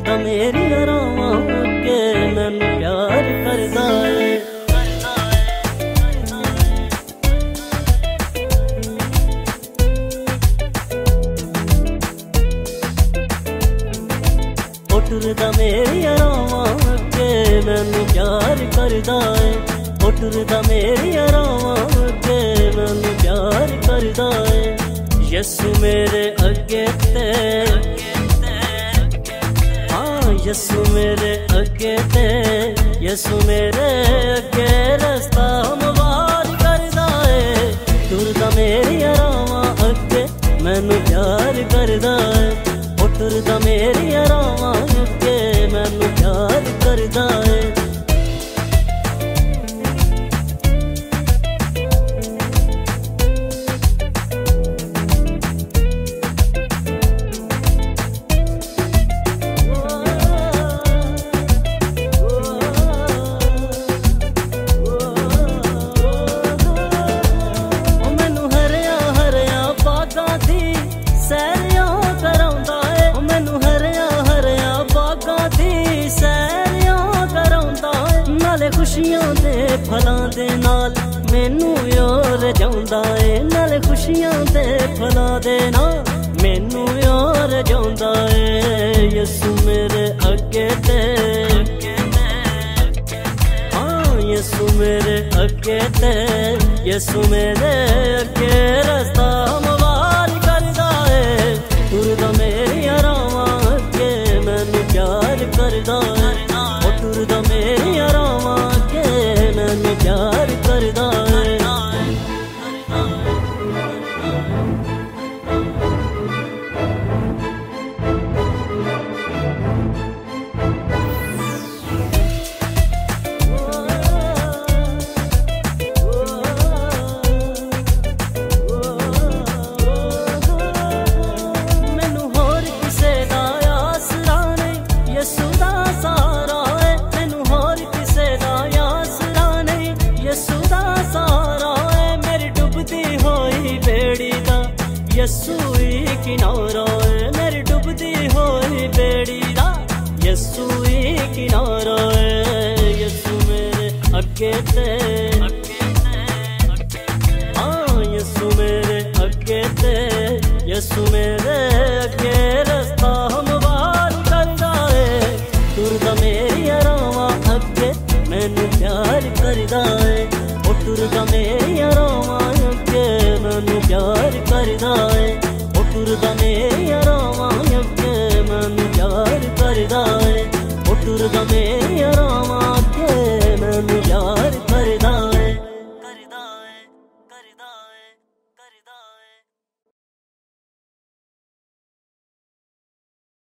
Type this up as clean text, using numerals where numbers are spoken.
टुरदा मेरी रावां अगे मैनू प्यार करदा है। टुरदा मेरी रावां अगे मैनू प्यार करदा है। टुरदा मेरी रावां अगे मैनू प्यार करदा है। यसू मेरे अगे ते हाँ यसू मेरे अगे ते यसू मेरे अगे रास्ता हमवार करदा है। टुरदा मेरी रावां अगे मैनू प्यार करदा है। टुरदा मेरी रावां अगे मैनू प्यार करदा है। खुशियां दे फलां दे नाल मैनू यार जांदा है। नाले खुशियां दे फलां दे नाल मैनू यार जांदा है। यसू मेरे अगे ते हाँ यसू मेरे अगे ते यसू मेरे अगे रास्ता हमवार करदा है। टुरदा मेरी रावां अगे मैनू प्यार करदा है। टुरदा मेरी रावां मैनू प्यार करदा है। मैनू होर किसे दा आसरा नहीं यसू दा सहारा है। मैनू होर किसे दा आसरा नहीं यसू दा सहारा है। मेरी डुबदी होई बेड़ी दा यसू ही किनारा है। मेरी डुबदी होई बेड़ी दा यसू ही किनारा है। यसू मेरे अगे ते हाँ यसू मेरे अगे ते यसू मेरे अगे रास्ता हमवार करदा है। टुरदा मेरी रावां अगे मैनू प्यार करदा है। टुरदा मेरी रावां अगे मैनू प्यार करदा है। टुरदा मेरी रावां अगे मैनू प्यार करदा है। टुरदा मेरी